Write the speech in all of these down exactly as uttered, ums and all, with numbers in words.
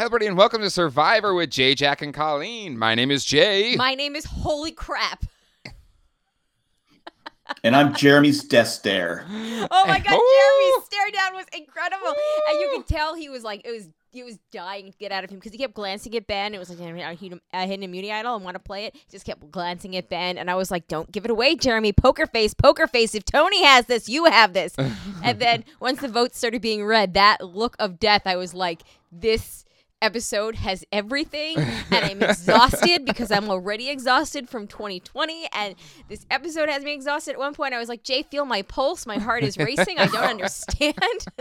everybody, and welcome to Survivor with Jay, Jack, and Colleen. My name is Jay. My name is Holy Crap. And I'm Jeremy's death stare. Oh my God, Ooh. Jeremy's stare down was incredible. Ooh. And you could tell he was like, it was he was dying to get out of him because he kept glancing at Ben. It was like a hidden, a hidden immunity idol and want to play it. He just kept glancing at Ben. And I was like, don't give it away, Jeremy. Poker face, poker face. If Tony has this, you have this. And then once the votes started being read, that look of death, I was like, this episode has everything, and I'm exhausted because I'm already exhausted from twenty twenty, and this episode has me exhausted. At one point I was like, Jay, feel my pulse, my heart is racing, I don't understand.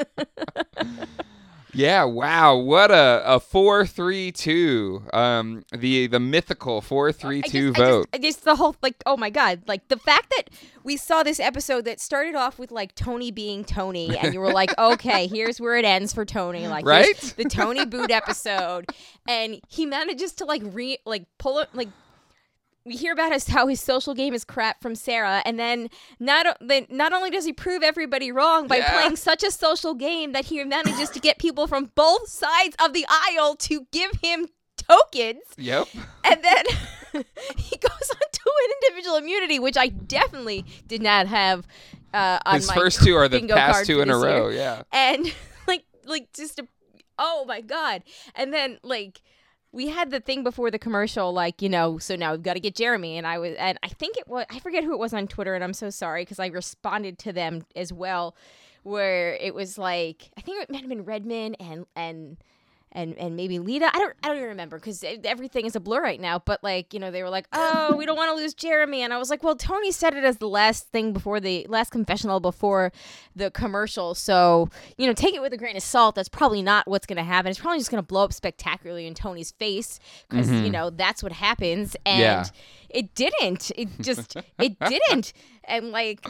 Yeah, wow, what a, a four three two, um, the the mythical four three two vote. I just, I just the whole, like, oh my God, like the fact that we saw this episode that started off with like Tony being Tony, and you were like, okay, here's where it ends for Tony, like right? The Tony boot episode, and he manages to like re like pull it like. We hear about his, how his social game is crap from Sarah, and then not then not only does he prove everybody wrong by yeah. playing such a social game that he manages to get people from both sides of the aisle to give him tokens. Yep. And then he goes on to an individual immunity, which I definitely did not have uh, on his my first two are the bingo past card two for in a this row. year. Yeah. And like like just a, oh my God, and then like. We had the thing before the commercial, like, you know, so now we've got to get Jeremy. And I was, and I think it was, I forget who it was on Twitter, and I'm so sorry because I responded to them as well, where it was like, I think it might have been Redmond and, and, and, and maybe Lita. I don't, I don't even remember because everything is a blur right now. But like, you know, they were like, oh, we don't want to lose Jeremy. And I was like, well, Tony said it as the last thing before the last confessional before the commercial. So, you know, take it with a grain of salt. That's probably not what's going to happen. It's probably just going to blow up spectacularly in Tony's face because, mm-hmm. you know, that's what happens. And yeah. it didn't. It just, it didn't. And like.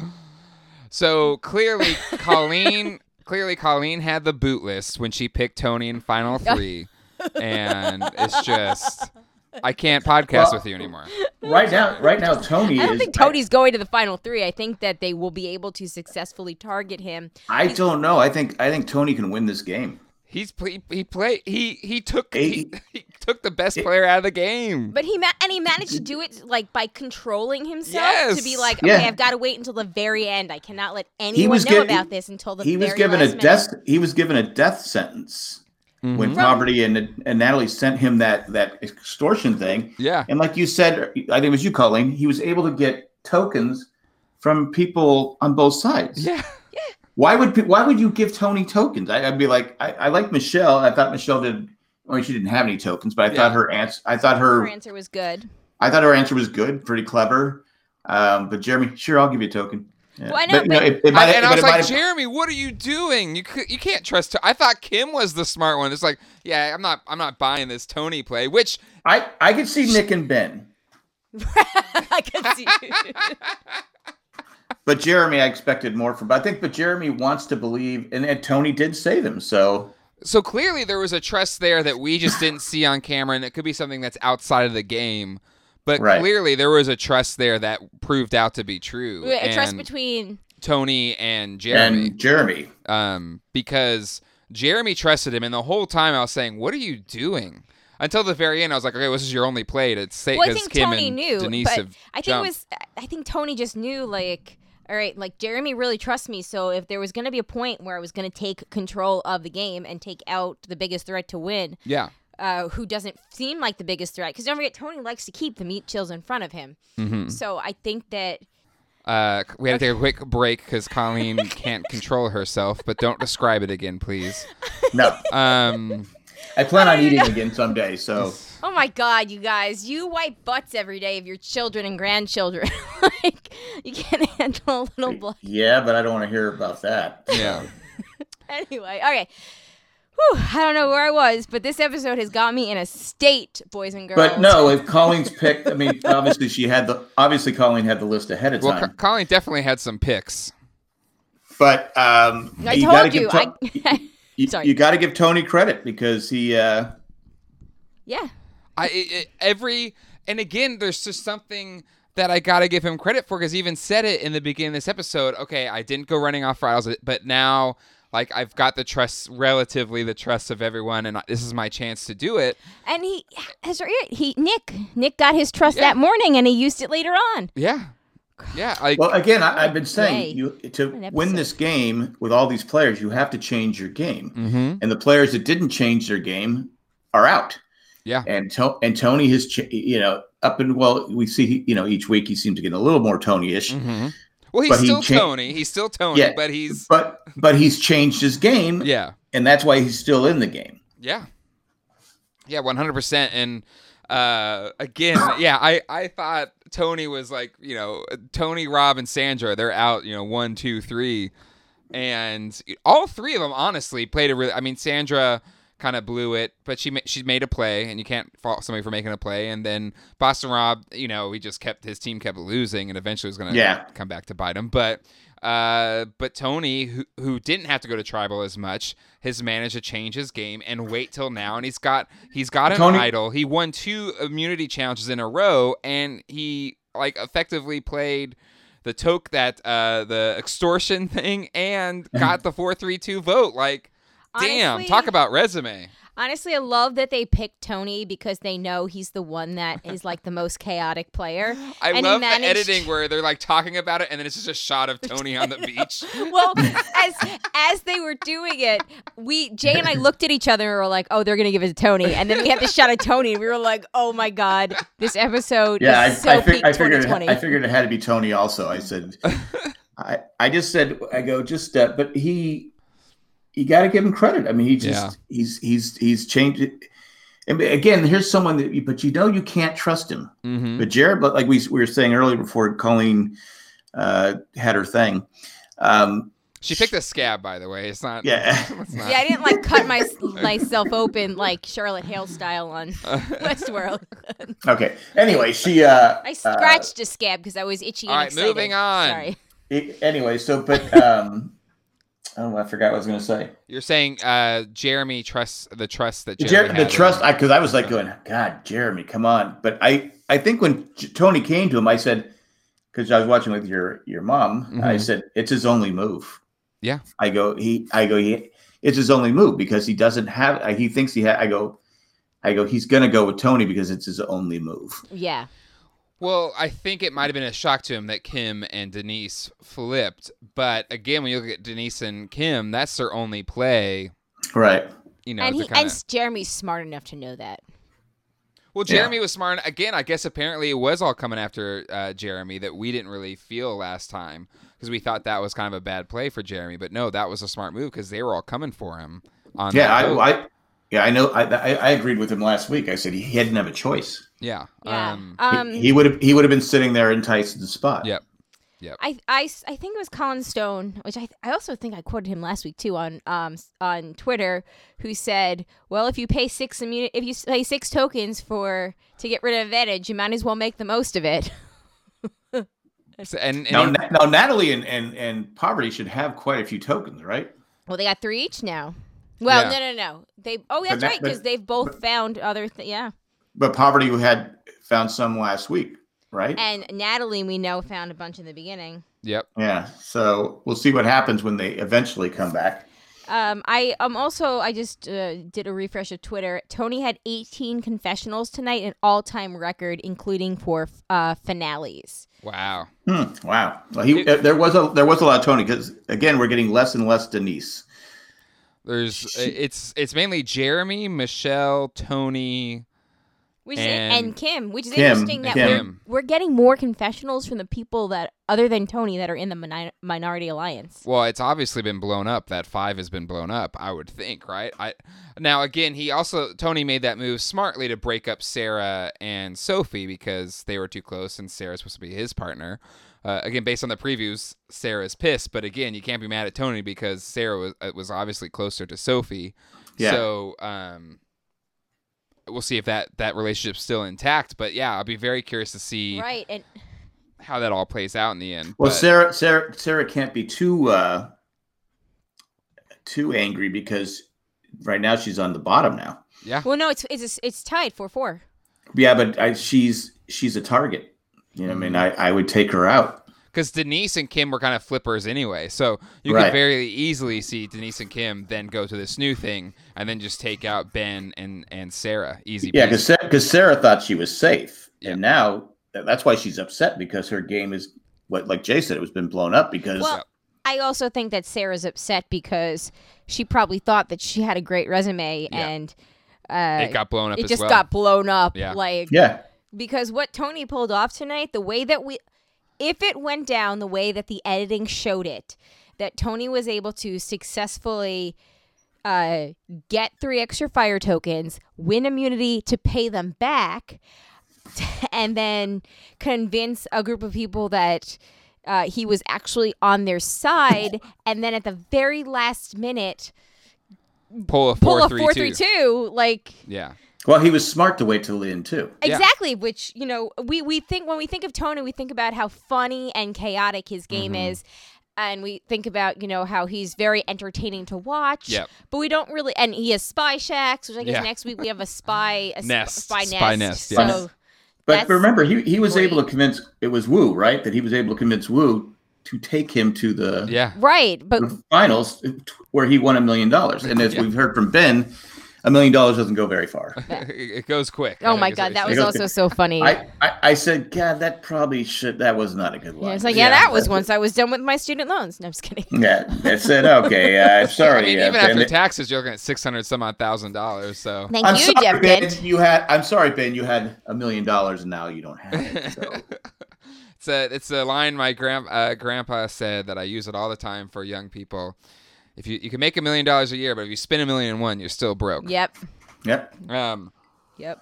So clearly, Colleen. Clearly, Colleen had the boot list when she picked Tony in Final Three, and it's just I can't podcast well, with you anymore. Right now, right now, Tony. I don't is, think Tony's I, going to the Final Three. I think that they will be able to successfully target him. I don't know. I think I think Tony can win this game. He's he, he played he he took he, he took the best player out of the game. But he ma- and he managed to do it like by controlling himself yes. to be like, okay, yeah. I've got to wait until the very end. I cannot let anyone know given, about this until the he very was given last a death. minute. He was given a death sentence mm-hmm. when From, Poverty and and Natalie sent him that that extortion thing. Yeah, and like you said, I think it was you, Colleen. He was able to get tokens from people on both sides. Yeah. Why would why would you give Tony tokens? I, I'd be like, I, I like Michelle. I thought Michelle did. Well, she didn't have any tokens, but I yeah. thought her answer. I thought her, her answer was good. I thought her answer was good, pretty clever. Um, but Jeremy, sure, I'll give you a token. Yeah. Well, I know, but, but, you know, it, it might, I, and it, I was like, have, Jeremy, what are you doing? You you can't trust. I thought Kim was the smart one. It's like, yeah, I'm not. I'm not buying this Tony play. Which I I could see Nick and Ben. I could see. But Jeremy, I expected more from. But I think, but Jeremy wants to believe, and, and Tony did save him. So, so clearly there was a trust there that we just didn't see on camera, and it could be something that's outside of the game. But right. clearly there was a trust there that proved out to be true. A and trust between Tony and Jeremy. And Jeremy, um, because Jeremy trusted him, and the whole time I was saying, "What are you doing?" Until the very end, I was like, "Okay, well, this is your only play to say." Well, I think Kim Tony and knew, Denise but have I think jumped. it was. I think Tony just knew, like. All right, like Jeremy really trusts me, so if there was going to be a point where I was going to take control of the game and take out the biggest threat to win, yeah, uh, who doesn't seem like the biggest threat, because don't forget, Tony likes to keep the meat chills in front of him. Mm-hmm. So I think that... Uh, we had to take a quick break because Colleen can't control herself, but don't describe it again, please. No. Um, I plan on eating again someday, so... Oh my God, you guys! You wipe butts every day of your children and grandchildren. Like you can't handle a little blood. Yeah, but I don't want to hear about that. Yeah. Anyway, okay. Whew, I don't know where I was, but this episode has got me in a state, boys and girls. But no, if Colleen's picked, I mean, obviously she had the. Obviously, Colleen had the list ahead of time. Well, Co- Colleen definitely had some picks. But um, I you told gotta you. give to- I, you, sorry. You got to give Tony credit because he. Uh, yeah. I it, it, every and again, there's just something that I gotta give him credit for because he even said it in the beginning of this episode. Okay, I didn't go running off rails, but now like I've got the trust, relatively the trust of everyone, and this is my chance to do it. And he, that's right. He Nick Nick got his trust Yeah. that morning, and he used it later on. Yeah, yeah. Like, Well, again, I, I've been Yay. saying you to What an win episode. this game with all these players, you have to change your game, mhm. and the players that didn't change their game are out. Yeah. And to- and Tony has, ch- you know, up and well, we see, you know, each week he seems to get a little more Tony-ish, Mm-hmm. Well, he's But he still cha- Tony. He's still Tony, Yeah. but he's but but he's changed his game, yeah, and that's why he's still in the game. yeah, yeah, one hundred percent. And uh, again, yeah, I I thought Tony was like, you know, Tony, Rob, and Sandra. They're out, you know, one, two, three, and all three of them honestly played a really. I mean, Sandra kind of blew it, but she ma- she made a play, and you can't fault somebody for making a play. And then Boston Rob, you know, he just kept his team kept losing, and eventually was going to Yeah. come back to bite him. But uh, but Tony, who who didn't have to go to tribal as much, has managed to change his game and wait till now, and he's got he's got an Tony- idol. He won two immunity challenges in a row, and he like effectively played the toke that uh the extortion thing and got the four three two vote. Like, damn, Honestly- talk about resume. Honestly, I love that they picked Tony because they know he's the one that is like the most chaotic player. I And he love managed- the editing where they're like talking about it, and then it's just a shot of Tony on the beach. Well, as as they were doing it, we Jay and I looked at each other and we were like, "Oh, they're gonna give it to Tony," and then we had the shot of Tony, and we were like, "Oh my god, this episode Yeah, is I, so I, fig- peak I figured twenty twenty." I figured it had to be Tony. Also, I said, I I just said I go just uh, but he. You got to give him credit. I mean, he just Yeah. he's he's he's changed it. And again, here's someone that, you, but you know, you can't trust him. Mm-hmm. But Jared, but like we, we were saying earlier before Colleen uh, had her thing, um, She picked a scab, by the way. It's not. Yeah. It's not Yeah, I didn't like cut my myself open like Charlotte Hale style on Westworld. okay. Anyway, she. Uh, I scratched a scab because I was itchy. All and right, excited. moving on. Sorry. uh, it- anyway, so but um, oh, I forgot what I was going to say. You're saying uh, Jeremy trusts the trust that Jer- Jeremy the had in trust, him. because I, was like going, God, Jeremy, come on. But I, I think when J- Tony came to him, I said, because I was watching with your your mom, I Mhm. said it's his only move. Yeah. I go, he, I go, he, it's his only move because he doesn't have. I- He thinks he had. I go, I go. He's gonna go with Tony because it's his only move. Yeah. Well, I think it might have been a shock to him that Kim and Denise flipped. But again, when you look at Denise and Kim, that's their only play. Right. You know, and to he kinda- and Jeremy's smart enough to know that. Well, Yeah. Jeremy was smart. Again, I guess apparently it was all coming after uh, Jeremy that we didn't really feel last time because we thought that was kind of a bad play for Jeremy. But no, that was a smart move because they were all coming for him. On Yeah. that vote. I, I. Yeah. I know. I, I. I agreed with him last week. I said he, he didn't have a choice. yeah. Yeah. Um, Um, he, he would have. He would have been sitting there in Tyson's spot. Yep. I, I, I think it was Colin Stone, which I I also think I quoted him last week too on um on Twitter, who said, "Well, if you pay six immuni- if you pay six tokens for to get rid of advantage, you might as well make the most of it." so- and, and Now, he- Na- now Natalie and, and, and Poverty should have quite a few tokens, right? Well, they got three each now. Well, Yeah. no, no, no. They oh, that's that- right because but- they've both found other th- yeah. But Poverty who had found some last week, right? And Natalie, we know, found a bunch in the beginning. yep. Yeah. So we'll see what happens when they eventually come back. Um, I um also I just uh, did a refresh of Twitter. Tony had eighteen confessionals tonight, an all-time record, including for uh, finales. Wow. Hmm, wow. Well, he uh, there was a there was a lot of Tony because again we're getting less and less Denise. There's She- it's it's mainly Jeremy, Michelle, Tony. Which And- is, and Kim, which is Kim, interesting that Kim. we're, we're getting more confessionals from the people that other than Tony that are in the mini- minority alliance. Well, it's obviously been blown up. That five has been blown up, I would think, right? I now again, he also Tony made that move smartly to break up Sarah and Sophie because they were too close, and Sarah's supposed to be his partner. Uh, again, based on the previews, Sarah's pissed, but again, you can't be mad at Tony because Sarah was uh, was obviously closer to Sophie. Yeah. So, um, we'll see if that that relationship's still intact. But yeah, I'll be very curious to see Right, and how that all plays out in the end. Well, But- Sarah Sarah Sarah can't be too uh, too angry because right now she's on the bottom now. yeah, well, no, it's it's it's tied four four. Yeah, but I, she's she's a target. You know, what I mean, I, I would take her out. because Denise and Kim were kind of flippers anyway. So you Right. could very easily see Denise and Kim then go to this new thing and then just take out Ben and, and Sarah. Easy. Yeah, peasy. because Sarah thought she was safe, Yeah. and now that's why she's upset because her game is what, like Jay said, it was been blown up because. Well, I also think that Sarah's upset because she probably thought that she had a great resume Yeah. and uh, it got blown up it as just well. got blown up. Yeah. Like, yeah, because what Tony pulled off tonight, the way that we, if it went down the way that the editing showed it, that Tony was able to successfully uh, get three extra fire tokens, win immunity to pay them back, and then convince a group of people that uh, he was actually on their side, and then at the very last minute pull a pull four a three four two. three two, like. Yeah. well, he was smart to wait till the end too. Yeah. Exactly, which, you know, we, we think when we think of Tony, we think about how funny and chaotic his game Mm-hmm. is. And we think about, you know, how he's very entertaining to watch. Yep. But we don't really, and he has spy shacks, which I guess Yeah. next week we have a spy, a sp- Nest. spy nest. Spy nest, So yes. But that's remember, he he was great. able to convince it was Wu, right? That he was able to convince Wu to take him to the, Yeah. right, but the finals where he won a million dollars. And as Yeah. we've heard from Ben, a million dollars doesn't go very far. it goes quick. I oh think my is god, what that he was said. also so funny. I, I, I said, God, that probably should. That was not a good line. yeah, it's like, yeah, that was once I was done with my student loans. No, I'm just kidding. Yeah, I said, okay, uh, sorry. I mean, uh, even Ben, after taxes, you're looking at six hundred some odd thousand dollars. So Thank I'm you, sorry, Jeff Ben. Dent. You had. I'm sorry, Ben. You had a million dollars, and now you don't have it. So. it's a it's a line my grand uh, grandpa said that I use it all the time for young people. If you you can make a million dollars a year, but if you spend a million and one, you're still broke. Yep, Yep. Um, yep.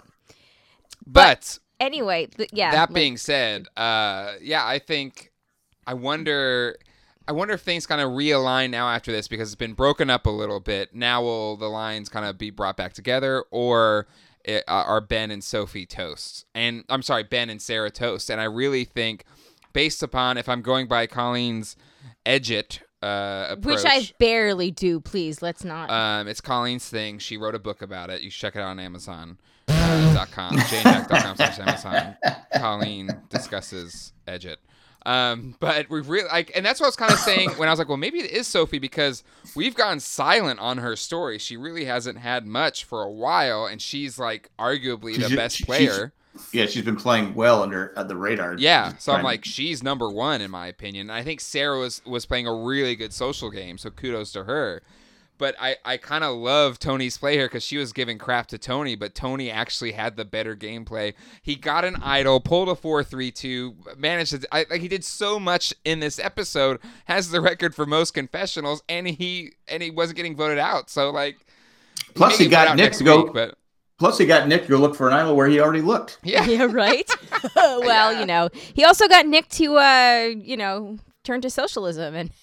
but Anyway, th- yeah. that like- being said, uh, yeah, I think I wonder. I wonder if things kind of realign now after this because it's been broken up a little bit. Now will the lines kind of be brought back together, or it, uh, are Ben and Sophie toast? And I'm sorry, Ben and Sarah toast. And I really think, based upon if I'm going by Colleen's edit uh, approach, Which I barely do, please, let's not. um, it's Colleen's thing. She wrote a book about it. You should check it out on Amazon. Uh, dot com, jane jack dot com slash Amazon. Colleen discusses Edgit. Um, but we really like, and that's what I was kind of saying when I was like, well, maybe it is Sophie because we've gone silent on her story. She really hasn't had much for a while, and she's like arguably the She's- best she's- player. Yeah, she's been playing well under uh, the radar. Yeah, so I'm Trying- like, she's number one in my opinion. And I think Sarah was was playing a really good social game, so kudos to her. But I, I kind of love Tony's play here because she was giving crap to Tony, but Tony actually had the better gameplay. He got an idol, pulled a four three two, managed to I, like he did so much in this episode, has the record for most confessionals, and he and he wasn't getting voted out. So like, Plus, may he get voted got out Nick next to go. week, but Plus, he got Nick to go look for an idol where he already looked. yeah, Yeah, right. Well, you know, he also got Nick to, uh, you know, turn to socialism and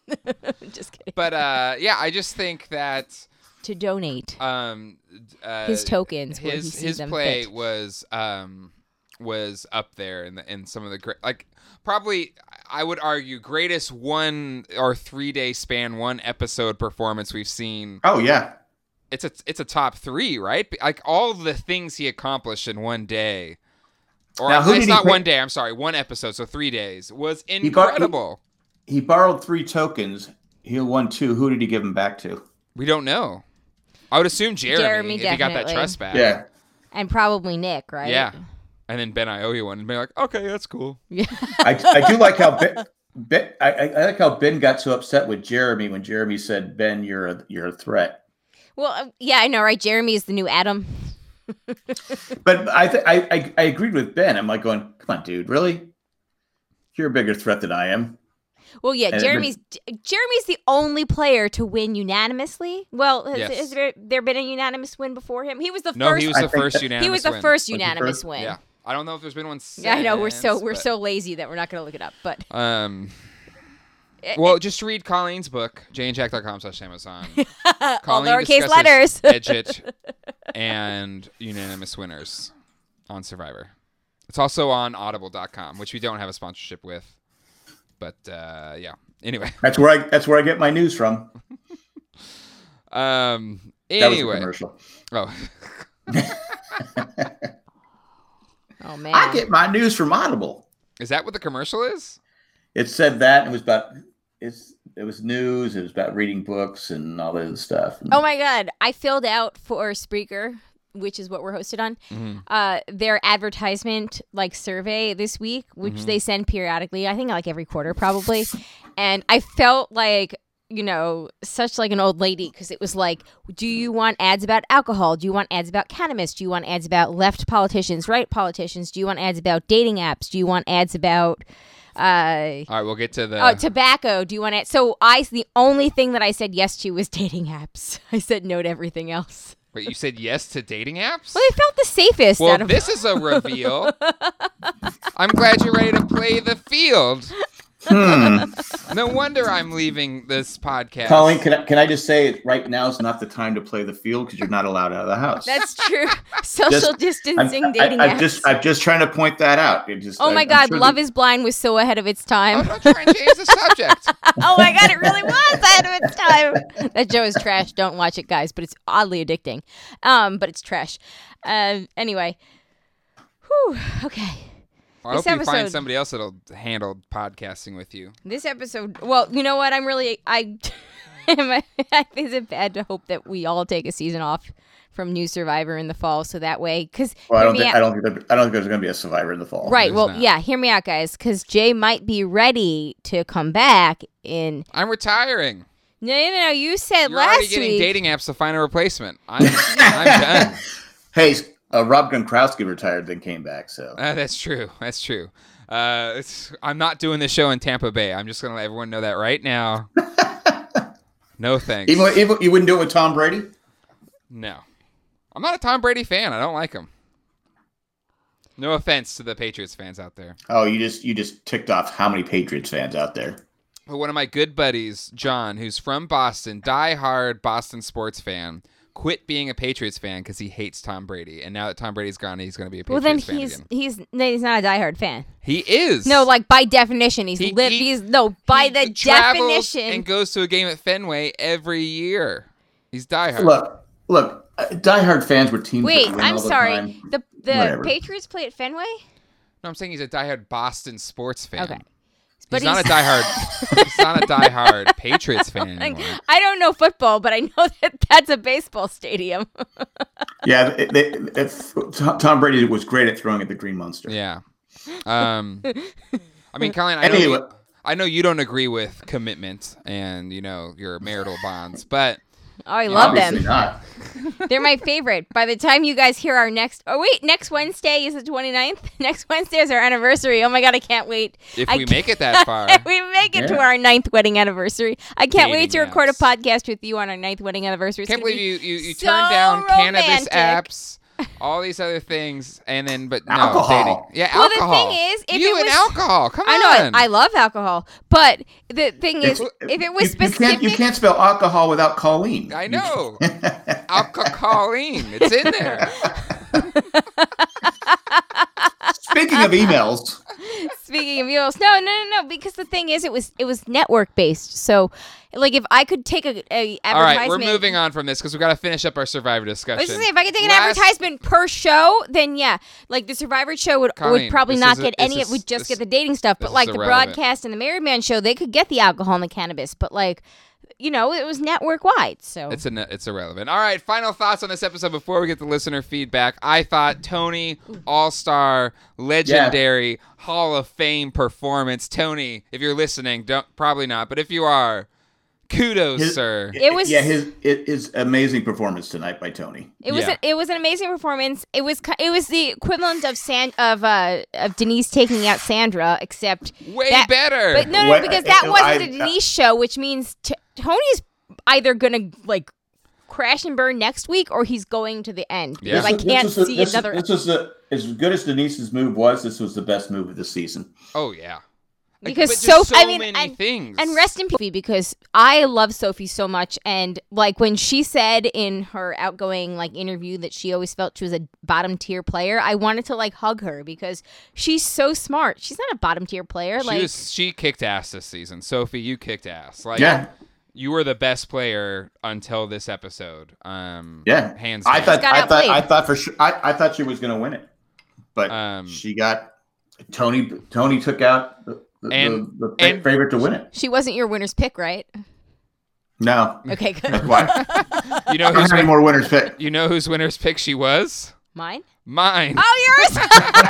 just kidding. but uh, yeah, I just think that. To donate Um, uh, his tokens, where he his sees his them play fit. was um was up there in the in some of the great like probably I would argue greatest one or three day span one episode performance we've seen. Oh yeah, It's a it's a top three, right? Like all the things he accomplished in one day, or Now, who it's did he not pick- one day. I'm sorry, one episode, so three days was bar- he- incredible. he borrowed three tokens. He won two. Who did he give them back to? We don't know. I would assume Jeremy, Jeremy, if he got that definitely. trust back. Yeah, And probably Nick, right? Yeah. And then Ben I owe you one and be like, okay, that's cool. Yeah. I, I do like how Ben. Ben I, I I like how Ben got so upset with Jeremy when Jeremy said, "Ben, you're a you're a threat." Well, uh, yeah, I know, right? Jeremy is the new Adam. But I, th- I I I agreed with Ben. I'm like going, "Come on, dude, really? You're a bigger threat than I am." Well, yeah, And it Jeremy's Jeremy's the only player to win unanimously. Well, has, Yes. has there, there been a unanimous win before him? He was the No, first. he was I the think first that- unanimous he was the win. first he unanimous first? win. Yeah. I don't know if there's been one since. Yeah, I know we're so we're but, so lazy that we're not going to look it up. But Um. Eh, Well, just read Colleen's book, jane jack dot com slash Amazon. all Colleen lowercase discusses letters. Edgit and unanimous winners on Survivor. It's also on audible dot com, which we don't have a sponsorship with. But uh, yeah. Anyway. That's where I that's where I get my news from. Um. That was a Anyway. commercial. Oh. Oh man, I get my news from Audible. Is that what the commercial is? it said that it was about it's it was news. It was about reading books and all that other stuff. Oh my God! I filled out for Spreaker, which is what we're hosted on, Mm-hmm. uh, their advertisement like survey this week, which Mhm. they send periodically. I think like every quarter probably, and I felt like. You know, such like an old lady because it was like, do you want ads about alcohol? Do you want ads about cannabis? Do you want ads about left politicians, right politicians? Do you want ads about dating apps? Do you want ads about uh, All right, we'll get to the. oh tobacco? Do you want it? So I the only thing that I said yes to was dating apps. I said no to everything else. Wait, you said yes to dating apps? Well, they felt the safest. Well, out of this is a reveal. I'm glad you're ready to play the field. Hmm. No wonder I'm leaving this podcast. Colleen, can I, can I just say right now is not the time to play the field because you're not allowed out of the house. That's true. Social Just- distancing I'm, dating I, apps. I'm just I'm just trying to point that out. It just, oh I- my I'm God, sure Love that- is Blind was so ahead of its time. I'm not trying to change the subject. Oh my God, it really was ahead of its time. That show is trash. Don't watch it, guys. But it's oddly addicting. Um, but it's trash. Uh, anyway. Whew. Okay. I hope This you find episode- somebody else that'll handle podcasting with you. This episode. Well, you know what? I'm really. I. Am I, is it bad to hope that we all take a season off from New Survivor in the fall, so that way? Because Well, I don't think I don't think there, I don't think there's going to be a survivor in the fall. right. There's Well, not. yeah. Hear me out, guys. Because Jay might be ready to come back in. I'm retiring. No, no, no. You said You're already last getting week. dating apps to find a replacement. I'm, I'm done. Hey, uh, Rob Gronkowski retired, then came back. So Uh, that's true. That's true. Uh, it's, I'm not doing this show in Tampa Bay. I'm just going to let everyone know that right now. No thanks. even, even you wouldn't do it with Tom Brady. No. I'm not a Tom Brady fan. I don't like him. No offense to the Patriots fans out there. Oh, you just you just ticked off how many Patriots fans out there. But one of my good buddies, John, who's from Boston, diehard Boston sports fan, quit being a Patriots fan because he hates Tom Brady. And now that Tom Brady's gone, he's going to be a well, Patriots then fan he's again. he's no, he's not a diehard fan. He is. No, like by definition, he's He- li- he- he's no by He the travels definition. and goes to a game at Fenway every year. He's diehard. Look, look, uh, diehard fans were teams. Wait, that win I'm all the sorry. time. The the Whatever. Patriots play at Fenway. No, I'm saying he's a diehard Boston sports fan. Okay. He's But not he's- a diehard. He's not a diehard Patriots fan Like, anymore. I don't know football, but I know that that's a baseball stadium. Yeah, it, it, it, Tom Brady was great at throwing at the Green Monster. Yeah. Um. I mean, Colin, I know, Anyway. you, I know you don't agree with commitment and you know your marital bonds, but Oh, I love Obviously them. not. They're my favorite. By the time you guys hear our next, oh wait, next Wednesday is the twenty-ninth. Next Wednesday is our anniversary. Oh my God, I can't wait. if I we can't- make it that far, If we make it to Yeah. our ninth wedding anniversary. I can't wait to Dating record a apps. podcast with you on our ninth wedding anniversary. It's can't gonna believe be you you, you so turned down cannabis romantic. apps, all these other things, and then but no Alcohol. dating. Yeah, Well, the alcohol. thing is, if you it and was- alcohol. Come I on. know I, I love alcohol, but the thing is, It's- if it was you, you specific, can't you can't spell alcohol without Colleen. I know. Alcoholine. It's in there. Speaking of emails, Speaking of emails, no, no, no, no. Because the thing is, it was it was network based. So, like, if I could take a, a All right, we're advertisement, moving on from this because we've got to finish up our Survivor I was discussion. just saying, if I could take an Last- advertisement per show, then yeah, like the Survivor show would Colleen, would probably this not is a- get this any. is- It would just this- get the dating stuff. this But is like the irrelevant. broadcast and the Married Man show, they could get the alcohol and the cannabis. But like, you know, it was network wide. So It's a, it's irrelevant. All right, final thoughts on this episode before we get the listener feedback. I thought Tony, all-star, legendary, Hall of Fame performance. Tony, if you're listening, don't probably not, but if you are, kudos, His- sir. It was- yeah his it, his amazing performance tonight by Tony. It was Yeah. a, it was an amazing performance. It was ki- it was the equivalent of San of uh of Denise taking out Sandra, except Way that- better. but no no What- because that I- wasn't I- a Denise show, which means t- Tony's either gonna like crash and burn next week or he's going to the end Yeah. because I This- can't this was see the- this, another. This was the, as good as Denise's move was. This was the best move of the season. oh, yeah. Like, Because but just Soph- so I mean, many and- things. And rest in peace, because I love Sophie so much. And like when she said in her outgoing like interview that she always felt she was a bottom tier player, I wanted to like hug her because she's so smart. She's not a bottom tier player. She, like was, she kicked ass this season. Sophie, you kicked ass. Like, Yeah, you were the best player until this episode. Um, yeah. Hands I down. thought got I thought outplayed. I thought for sure I, I thought she was going to win it, but Um, she got Tony. Tony took out the, And- the, the fa- and- favorite to win it. She wasn't your winner's pick, right? No. Okay, That's good. why. You know I don't who's have any win- more winners pick. you know whose winner's pick she was? Mine? Mine. Oh, yours?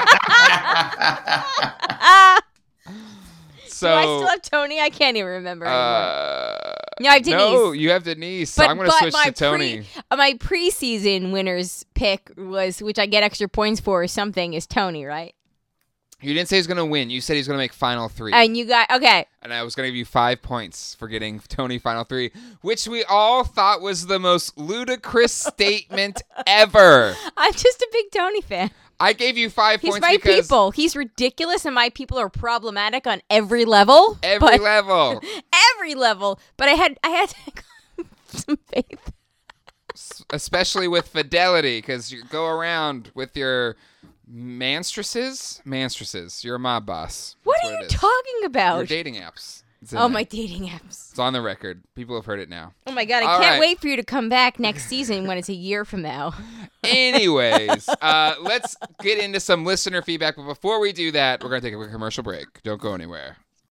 So Do I still have Tony? I can't even remember anymore. uh, No, I have Denise. no, you have Denise. So But- I'm going to but switch my to Tony. Pre, uh, my preseason winner's pick was, which I get extra points for or something, is Tony, right? You didn't say he's going to win. You said he's going to make final three. And you got, okay. And I was going to give you five points for getting Tony final three, which we all thought was the most ludicrous statement ever. I'm just a big Tony fan. I gave you five He's points my because people. He's ridiculous, and my people are problematic on every level. every but, level, every level. But I had, I had some faith. S- especially with fidelity, because you go around with your manstresses. Manstresses. You're a mob boss. What That's are you it is. talking Your about? dating apps. It's in Oh, there. my dating apps. It's on the record. People have heard it now. Oh my god, I All can't right. wait for you to come back next season when it's a year from now. Anyways, uh, let's get into some listener feedback. But before we do that, we're going to take a quick commercial break. Don't go anywhere.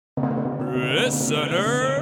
Listener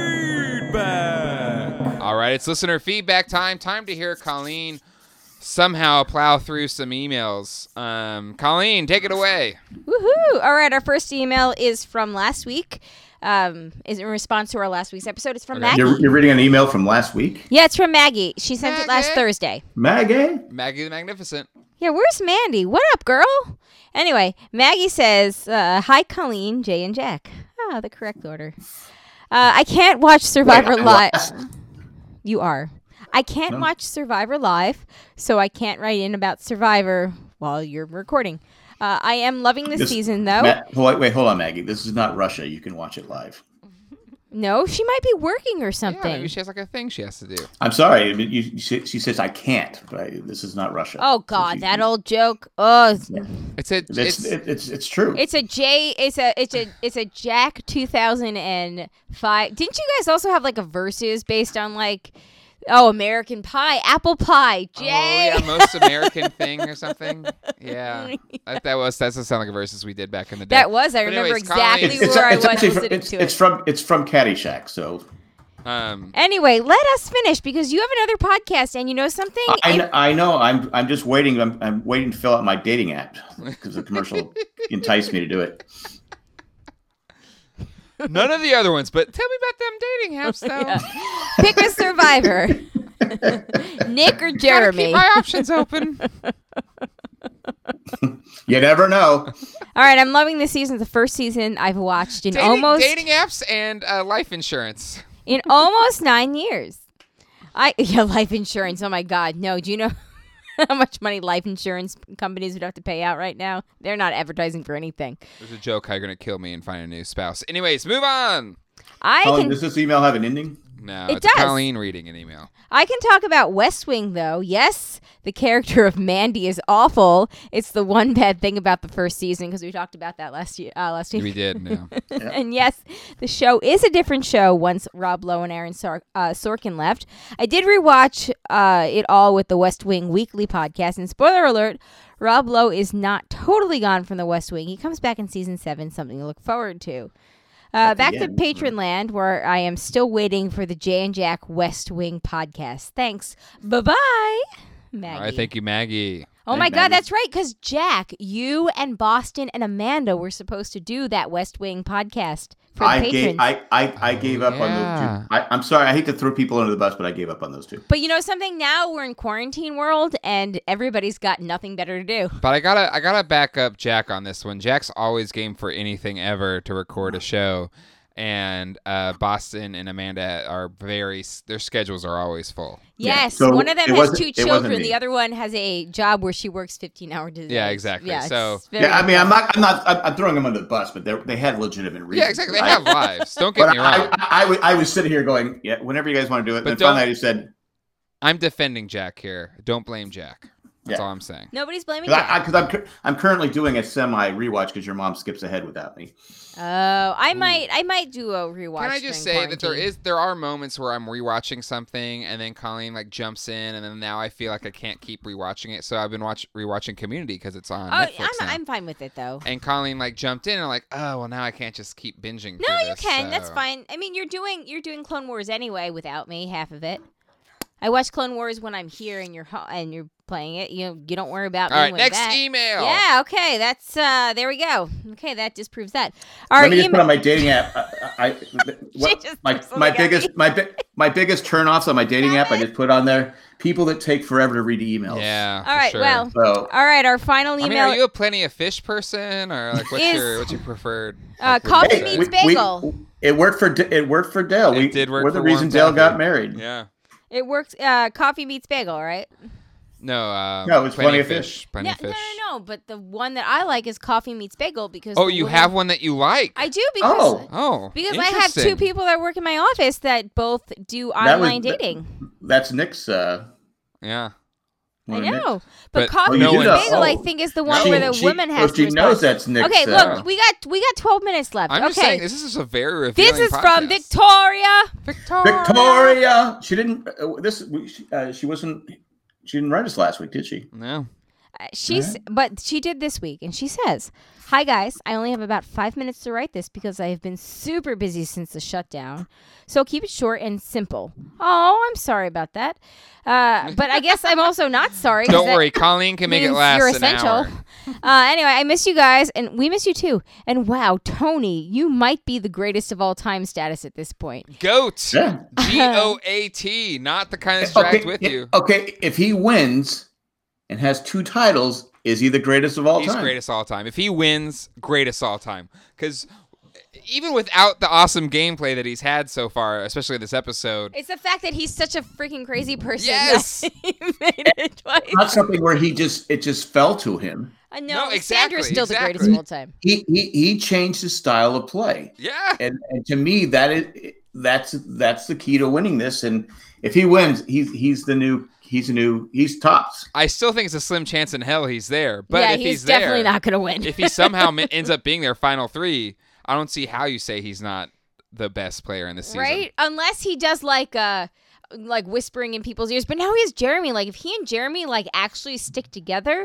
feedback. All right, it's listener feedback time. Time to hear Colleen somehow plow through some emails. Um, Colleen, take it away. Woohoo! All right, our first email is from last week. Um, is in response to our last week's episode. It's from Okay. Maggie. You're, you're reading an email from last week? Yeah, it's from Maggie. She sent it last Maggie? Thursday. Maggie? Maggie the Magnificent. Yeah, where's Mandy? What up, girl? Anyway, Maggie says, uh, "Hi, Colleen, Jay, and Jack." Ah, the correct order. Uh, I can't watch Survivor Wait, Live. what? You are. I can't No. watch Survivor Live, so I can't write in about Survivor while you're recording. Uh, I am loving this This- season, though. Ma- wait, wait, hold on, Maggie. This is not Russia. You can watch it live. No, she might be working or Yeah, something. maybe she has like a thing she has to do. I'm sorry. I mean, you, you, she she says I can't, but I, this is not Russia. Oh So God, she- that old joke. Oh, It's a. It's It's, it, it's it's true. it's a J. It's a it's a it's a Jack two thousand five. Didn't you guys also have like a versus based on like, oh, American Pie, Apple Pie, oh Jay? yeah, most American thing or something. Yeah, that, that was that does sound like a versus we did back in the day. That was. I But remember anyways, exactly Colleen- it's, it's, where I it's was actually from, listening it's, to it's it. from it's from Caddyshack. So Um, Anyway, let us finish because you have another podcast, and you know something. I, It- kn- I know I'm I'm just waiting. I'm I'm waiting to fill out my dating app because the commercial enticed me to do it. none of the other ones, but tell me about them dating apps though. Yeah. Pick a survivor, Nick or Gotta Jeremy. keep my options open. You never know. All right, I'm loving this season. It's the first season I've watched in dating, almost dating apps and uh, life insurance. in almost nine years. I yeah, life insurance. Oh my God, no! Do you know how much money life insurance companies would have to pay out right now? They're not advertising for anything. There's a joke how you're gonna kill me and find a new spouse. Anyways, move on. I Colin, can does this email have an ending? No, It it's does. Colleen reading an email. I can talk about West Wing though. Yes, the character of Mandy is awful. It's the one bad thing about the first season because we talked about that last year. Uh, last week. We did. No. And yes, the show is a different show once Rob Lowe and Aaron Sor- uh, Sorkin left. I did rewatch uh, it all with the West Wing Weekly podcast, and spoiler alert, Rob Lowe is not totally gone from the West Wing. He comes back in season seven, something to look forward to. Uh, At the back to end. Patron Land, where I am still waiting for the Jay and Jack West Wing podcast. Thanks. Bye-bye, Maggie. All right, thank you, Maggie. Oh my Thanks, God, Maggie. that's right. Because Jack, you and Boston and Amanda were supposed to do that West Wing podcast for the I patrons. gave I I, I gave up on yeah. those two. I, I'm sorry. I hate to throw people under the bus, but I gave up on those two. But you know something? Now we're in quarantine world, and everybody's got nothing better to do. But I gotta, I gotta back up Jack on this one. Jack's always game for anything ever to record a show, and uh, Boston and Amanda are very. Their schedules are always full. Yeah, Yes, so one of them it has wasn't- two it wasn't children. me. The other one has a job where she works fifteen hour days. Yeah, exactly. Yeah, So- it's very Yeah, I mean, I'm important. not, I'm not, I'm, I'm throwing them under the bus, but they they had legitimate reasons. Yeah, exactly. They I- have lives. Don't get But me I, wrong. I, I, was, I was sitting here going, yeah, whenever you guys want to do it. But And then finally don't- I just said, I'm defending Jack here. Don't blame Jack. That's Yeah. all I'm saying. Nobody's blaming Because you. I, because I'm, cur- I'm currently doing a semi rewatch because your mom skips ahead without me. Oh, I might, I might do a rewatch. Can I just during say that there quarantine. is there are moments where I'm rewatching something and then Colleen like jumps in and then now I feel like I can't keep rewatching it, so I've been watch rewatching Community because it's on Oh, Netflix I'm, now. I'm fine with it though. And Colleen like jumped in and I'm like, oh well, now I can't just keep binging. No, through you this, can. That's so- fine. I mean, you're doing you're doing Clone Wars anyway without me, half of it. I watch Clone Wars when I'm here and you're ho- and you're playing it. You know, you don't worry about All me right, when next that. email. Yeah, okay, that's uh there we go. Okay, that disproves that. Our Let me just put email on my dating app. I, I, I- what- just my threw my something at biggest me. my bi- my biggest turnoffs on my dating Stop app. I it. just put on there people that take forever to read emails. Yeah. All for right, sure. well, So all right, our final I email mean, are you a Plenty of Fish person or like what's Is- your what's your preferred? Uh, like, what do coffee you say? meets bagel. it worked for D- it worked for Dale. It we did work We're the for reason Warm Dale got Coffee. married. Yeah. It works uh coffee meets bagel, right? No. Uh, No, it's Plenty Plenty of of Fish. Plenty No, of no, Fish. no, no, but the one that I like is coffee meets bagel because Oh, the you woman- have one that you like. I do because Oh, Oh. because I have two interesting. people that work in my office that both do That was- online that- dating. that's Nick's. Uh, Yeah. I one of Nick's. know, but, But coffee Oh, you meets do know. bagel, I Oh. think, is the one She- where the she- woman well, has to she respond. knows that's Nick's. Okay, uh, look, we got we got twelve minutes left. I'm just okay, saying this is a very revealing this is podcast. from Victoria. Victoria. Victoria. She didn't. Uh, this. we- She, uh, she wasn't. She didn't write us last week, did she? No. Uh, She's, but she did this week, and she says, "Hi guys, I only have about five minutes to write this because I have been super busy since the shutdown. So keep it short and simple." Oh, I'm sorry about that, uh, but I guess I'm also not sorry. 'cause Don't that worry, Colleen can make it means last you're an essential. hour. Uh, anyway, I miss you guys, and we miss you too. And wow, Tony, you might be the greatest of all time status at this point. Goat. Yeah. G O A T, not the kind that's dragged with i- you. Okay, if he wins and has two titles, is he the greatest of all He's time? greatest all time. If he wins, greatest all time. Because even without the awesome gameplay that he's had so far, especially this episode, It's the fact that he's such a freaking crazy person. Yes! that he made it twice. Not something where he just it just fell to him. I know. No, exactly, Sandra's still the greatest exactly. of all time. He he he changed his style of play, yeah. and and to me that is that's that's the key to winning this. And if he wins, he's he's the new he's a new he's tops. I still think it's a slim chance in hell he's there. But yeah, if he's, he's, definitely there, not going to win. if he somehow mi- ends up being their final three, I don't see how you say he's not the best player in the season. Right? Unless he does like uh like whispering in people's ears. But now he has Jeremy. Like if he and Jeremy like actually stick together,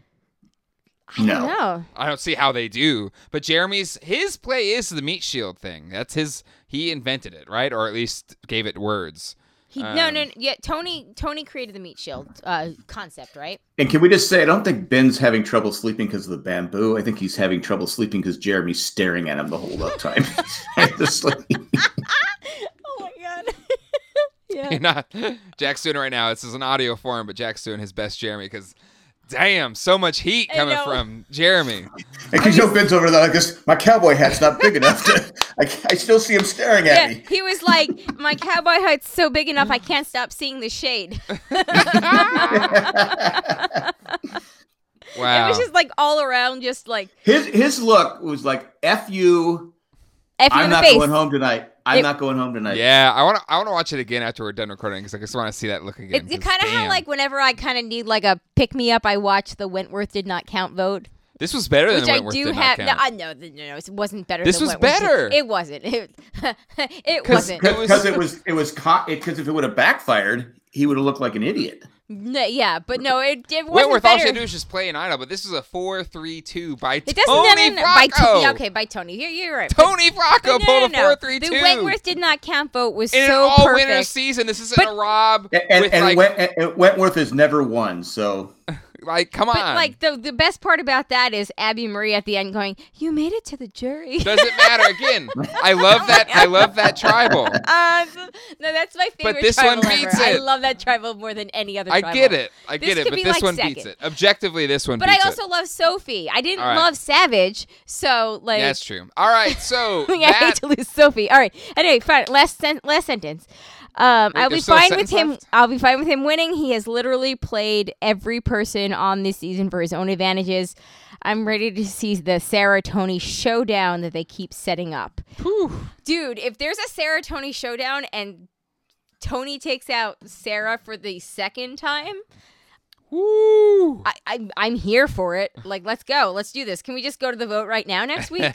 I No. don't know. I don't see how they do. But Jeremy's his play is the meat shield thing. That's his. He invented it, right? Or at least gave it words. He no Um, no yeah Tony Tony created the meat shield uh concept, right? And can we just say I don't think Ben's having trouble sleeping because of the bamboo. I think he's having trouble sleeping because Jeremy's staring at him the whole time. Just like- Oh my god. yeah. You're not Jack's doing it right now. This is an audio form, but Jack's doing his best Jeremy because, damn, so much heat I coming know. from Jeremy. Because Joe Ben's over there like this. My cowboy hat's not big enough to. I, I still see him staring at Yeah, me. he was like, my cowboy hat's so big enough I can't stop seeing the shade. Wow. It was just like all around, just like His his look was like F you. F you I'm in the not face. going home tonight. I'm It- not going home tonight. Yeah, I want to. I want to watch it again after we're done recording because I just want to see that look again. It's 'cause kind of how damn. like whenever I kind of need like a pick me up, I watch the Wentworth did not count vote, this was better which than I Wentworth do did have. not No, count. I know, no, no, it wasn't better. This than was Wentworth did- better. It wasn't. It, it Because wasn't. It was- it was it was because if it would have backfired, he would have looked like an idiot. No, yeah, but no, it, it wasn't Wentworth all she better. had to do was just play an idol, but this is a four three two by It doesn't. Tony no, no, no, by Flacco. To- yeah, okay, by Tony. You're, you're right. But- Tony Flacco but no, pulled no, a no. four three two. The Wentworth did not count vote was in so an all perfect. winner season. This isn't But- a Rob And, and, with and like, Went, and Wentworth has never won, so like come on. But like the the best part about that is Abby Marie at the end going, "You made it to the jury." Doesn't matter. Again, I love that. I love that tribal. Uh, no, that's my favorite. this tribal one ever. beats I it. love that tribal more than any other. I tribal. get it. I This get it. could But be, this like, one second. beats it. Objectively, this one But I beats also it. love Sophie. I didn't All right. love Savage, so like Yeah, that's true. All right, so I hate that to lose Sophie. All right. Anyway, fine. Last sen- last sentence. Um, Wait, I'll be there's still a fine with sentence him. left? I'll be fine with him winning. He has literally played every person on this season for his own advantages. I'm ready to see the Sarah Tony showdown that they keep setting up. Whew. Dude, if there's a Sarah Tony showdown and Tony takes out Sarah for the second time, Woo! I, I I'm here for it. Like, let's go. Let's do this. Can we just go to the vote right now next week?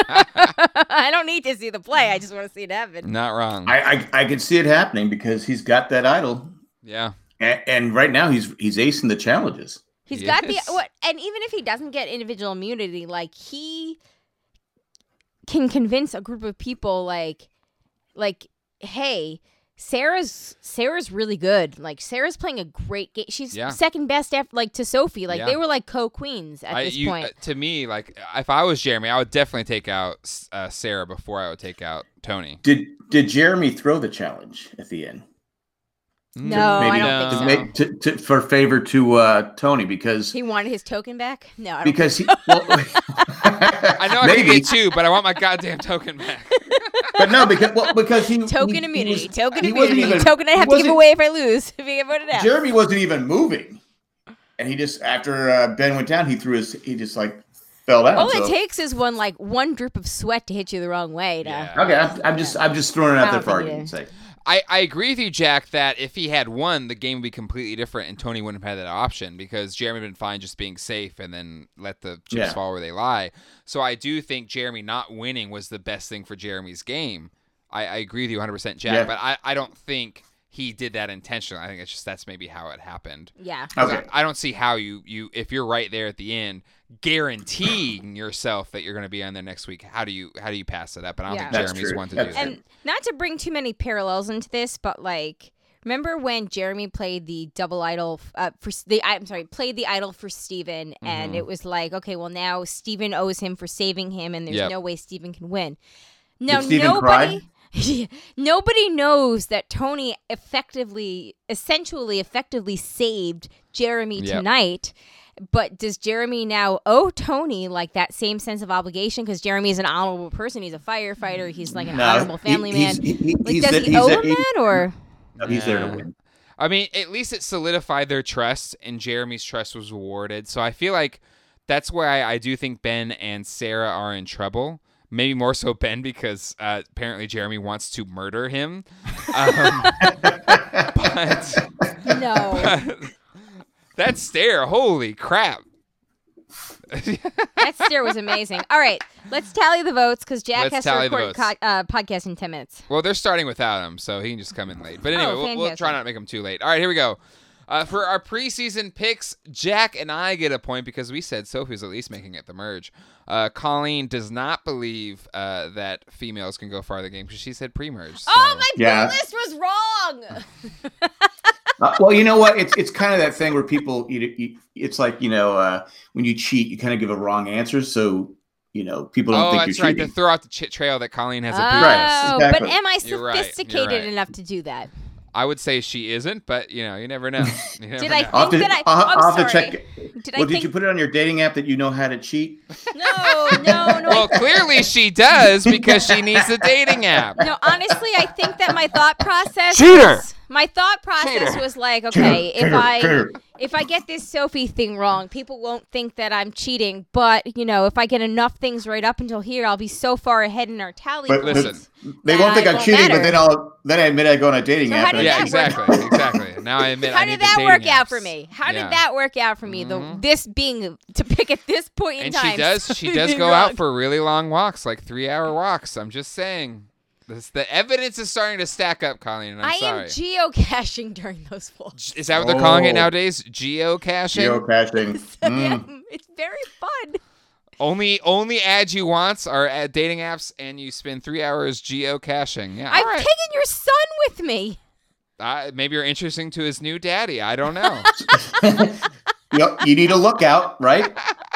I don't need to see the play. I just want to see it happen. Not wrong. I, I I can see it happening because he's got that idol, yeah. and, and right now he's he's acing the challenges. He's Yes. got the what, and even if he doesn't get individual immunity, like he can convince a group of people, like, like, hey, Sarah's Sarah's really good. Like Sarah's playing a great game. She's Yeah. second best after, like to Sophie. Like Yeah. they were like co-queens at I, this you, point. uh, to me, like if I was Jeremy, I would definitely take out uh, Sarah before I would take out Tony. Did did Jeremy throw the challenge at the end? No, I Maybe don't no. to think so. make to, to, for favor to uh, Tony because He wanted his token back. No, I don't because he well, I know I can maybe get two, but I want my goddamn token back. but no because well, because he token he- he immunity. was- token he wasn't immunity. even- token I he have to give wasn't- away if I lose. If I get voted out. Jeremy wasn't even moving, and he just after uh, Ben went down, he threw his he just like fell down. All so. it takes is one like one drip of sweat to hit you the wrong way. To, Yeah. Okay, I'm, I'm just I'm just throwing it I out there don't for think he argument's sake. I, I agree with you, Jack, that if he had won, the game would be completely different and Tony wouldn't have had that option because Jeremy would have been fine just being safe and then let the chips Yeah. fall where they lie. So I do think Jeremy not winning was the best thing for Jeremy's game. I, I agree with you one hundred percent, Jack, Yeah. but I, I don't think he did that intentionally. I think it's just that's maybe how it happened. yeah. 'Cause Okay. I, I don't see how you, you if you're right there at the end, guaranteeing yourself that you're going to be on there next week. How do you how do you pass it up? And I don't Yeah. think That's Jeremy's true. one to That's do that. true. And not to bring too many parallels into this, but like, remember when Jeremy played the double idol uh, for the I'm sorry, played the idol for Steven, and Mhm. it was like, okay, well now Steven owes him for saving him, and there's Yep. no way Steven can win. Now Did Steven nobody. cry? Nobody knows that Tony effectively, essentially, effectively saved Jeremy Yep. tonight. But does Jeremy now owe Tony like that same sense of obligation? Because Jeremy is an honorable person. He's a firefighter. He's like an No, honorable he- family he's- man. he- he- Like, he's does the- he he's owe the- him he- that, or No, he's there to Nah. win. I mean, at least it solidified their trust, and Jeremy's trust was rewarded. So I feel like that's where I, I do think Ben and Sarah are in trouble. Maybe more so Ben, because uh, apparently Jeremy wants to murder him. Um, but, no? but that stare, holy crap! That stare was amazing. All right, let's tally the votes because Jack Let's has to tally the record votes. co- uh, podcast in ten minutes. Well, they're starting without him, so he can just come in late. But anyway, Oh, we'll, we'll fantastic. try not to make him too late. All right, here we go. Uh, for our preseason picks, Jack and I get a point because we said Sophie's at least making it the merge. Uh, Colleen does not believe uh, that females can go far in the game because she said pre-merge. So. Oh, my Yeah. blue list was wrong. Uh, well, you know what? It's it's kind of that thing where people, you, you, it's like you know, uh, when you cheat, you kind of give a wrong answer, so you know people don't Oh, think that's you're right. To cheating. throw out the ch- trail that Colleen has a Oh, pre-merge. Right, but exactly. am I You're right, you're sophisticated right. enough to do that? I would say she isn't, but you know, you never know. You never Did I know. I'll have think to, that I- I'll, I'm I'll have to sorry. check. Did Well, I did think? you put it on your dating app that you know how to cheat? No, no, no. Well, clearly she does because she needs a dating app. No, honestly, I think that my thought process. Cheater! Was, my thought process Cheater! was like, okay, if Cheater, I cheater. if I get this Sophie thing wrong, people won't think that I'm cheating. But you know, if I get enough things right up until here, I'll be so far ahead in our tally. But, points. Listen. They That won't think I'm won't cheating, matter. but then I'll then I admit I go on a dating So app. how and did I Yeah, that cheat. work? exactly, exactly. Now I admit. How I did need the that dating work out apps. for me? How Yeah. did that work out for me? The Mhm. this being to pick at this point in And time. she does. She does go out for really long walks, like three-hour walks. I'm just saying. This, the evidence is starting to stack up, Colleen. And I'm I sorry. am geocaching during those walks. Is that what they're calling it Oh. nowadays? Geocaching. Geocaching. Mm. It's very fun. Only only ads you want are at dating apps, and you spend three hours geocaching. Yeah, I've all right. taken your son with me. Uh, maybe you're interesting to his new daddy. I don't know. you, you need a lookout, right?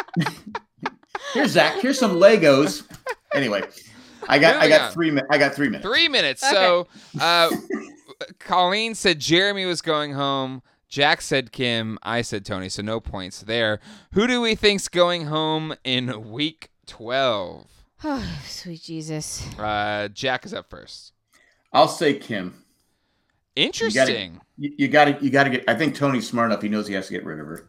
Here's Zach. Here's some Legos. Anyway, I got I Moving got on. three minutes. I got three minutes. Three minutes. Okay. So, uh, Colleen said Jeremy was going home. Jack said Kim. I said Tony. So no points there. Who do we think's going home in week twelve? Oh, sweet Jesus. Uh, Jack is up first. I'll say Kim. Interesting. You, you got to you got to get. I think Tony's smart enough. He knows he has to get rid of her.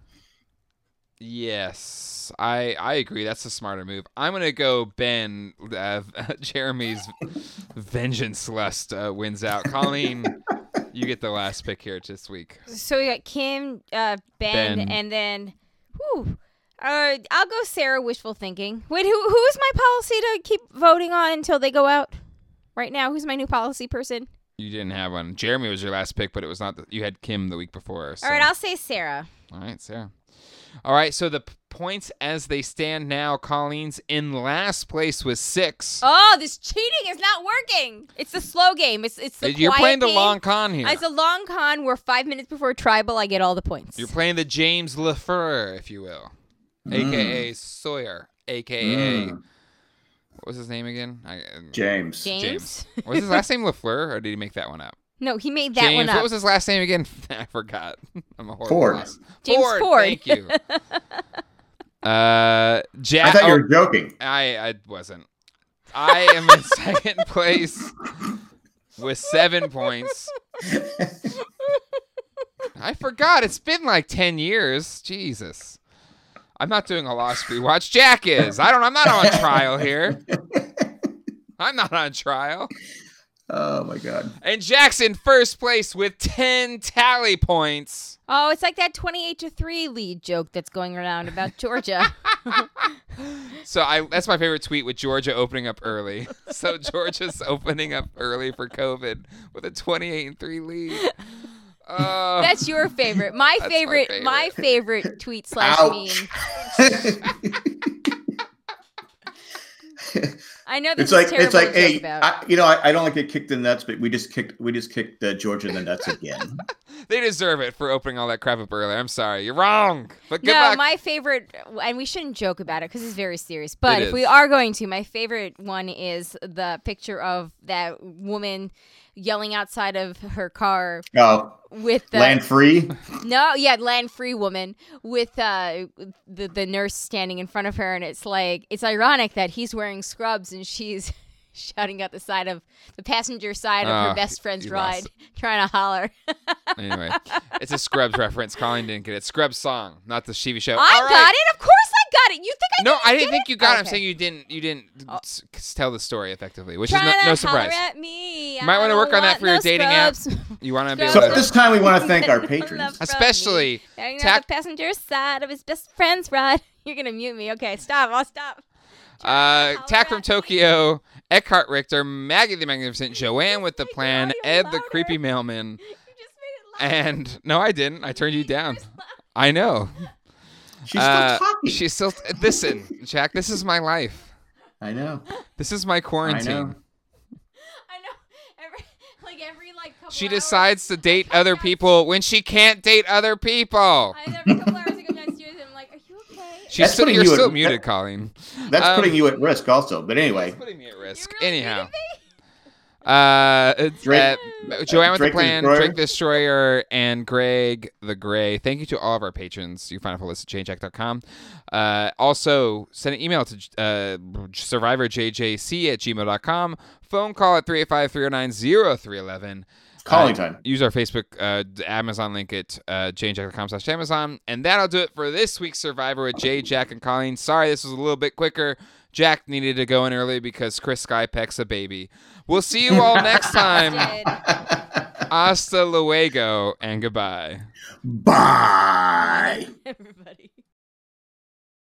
Yes, I I agree. That's a smarter move. I'm gonna go Ben. Uh, Jeremy's vengeance lust uh, wins out. Colleen, You get the last pick here this week. So we got Kim, uh, Ben, Ben. and then, whew, uh, I'll go Sarah. Wishful thinking. Wait, who who's my policy to keep voting on until they go out? Right now, who's my new policy person? You didn't have one. Jeremy was your last pick, but it was not. The, you had Kim the week before. So. All right, I'll say Sarah. All right, Sarah. All right, so the p- points as they stand now, Colleen's in last place with six. Oh, this cheating is not working. It's the slow game. It's it's the You're quiet playing the game. long con here. It's a long con where five minutes before tribal, I get all the points. You're playing the James LaFleur, if you will, Mm. a k a. Sawyer, a k a. Mm. What was his name again? I, uh, James. James. James. Was his last name LaFleur, or did he make that one up? No, he made that James, one up. what was his last name again? I forgot. I'm a horrible Ford. boss. James Ford. Ford. Thank you. uh, Jack. I thought you oh, were joking. I I wasn't. I am in second place with seven points. I forgot. It's been like ten years. Jesus. I'm not doing a lost rewatch. Jack is. I don't. I'm not on trial here. I'm not on trial. Oh my God. And Jack's in first place with ten tally points. Oh, it's like that twenty-eight to three lead joke that's going around about Georgia. So I that's my favorite tweet with Georgia opening up early. So Georgia's opening up early for COVID with a twenty-eight and three lead. Uh, That's your favorite. My That's my favorite, favorite. my favorite tweet slash Ouch. meme. I know this It's is like terrible it's like to joke hey, about. I, you know, I, I don't like get kicked in the nuts, but we just kicked we just kicked uh, Georgia in the nuts again. they deserve it for opening all that crap up early. I'm sorry. You're wrong. But good no, luck. my favorite, and we shouldn't joke about it because it's very serious. But It if we is. are going to, my favorite one is the picture of that woman yelling outside of her car Oh, with the land free. no, yeah, land free woman with uh, the the nurse standing in front of her, and it's like it's ironic that he's wearing scrubs and she's shouting out the side of the passenger side of Oh, her best friend's you ride, lost trying to holler. Anyway, it's a Scrubs reference. Colleen didn't get it. Scrubs song, not the T V show. I All got right. it. Of course, I got it. You think I No, didn't I didn't get think it? you got it. I'm Okay. saying you didn't. You didn't Oh. s- s- tell the story effectively, which Trying is no, to no surprise. holler at me. You might I wanna don't work on that want for your no dating app. scrubs. You want to be So able at to, this time, we want to thank our Love patrons. from especially me. Hanging tac- out the passenger side of his best friend's ride. You're gonna mute me. Okay, stop. I'll stop. uh, Holler Tack from at me. Tokyo, Eckhart Richter, Maggie the Magnificent, Joanne with the Make it plan, audio Ed the louder. creepy mailman, You just made it loud. and no, I didn't. I turned you down. I know. She's Uh, still talking. She's still. Listen, Jack. This is my life. I know. This is my I quarantine. know. I know. Every like every like couple She hours, decides to I date come other downstairs- people when she can't date other people. I every couple hours I come downstairs and I'm like, are you okay? She's That's still, putting you're you at- still muted, that- Colleen. That's Um, putting you at risk, also. But anyway, That's putting me at risk. You really Anyhow, muted me? uh, it's, Drake- uh, Joanne with Drake the plan, Destroyer. Drake Destroyer, and Greg the Gray. Thank you to all of our patrons. You can find a full list at jane jack dot com. Uh, also, send an email to uh, survivor j j c at gmail dot com. Phone call at three eight five, three oh nine, oh three one one. calling Uh, time. Use our Facebook, uh, Amazon link at uh, jane jack dot com slash Amazon. And that'll do it for this week's Survivor with Jay, Jack, and Colleen. Sorry this was a little bit quicker. Jack needed to go in early because Chris Skypeck's a baby. We'll see you all next time. Did. Hasta luego and goodbye. Bye. Everybody.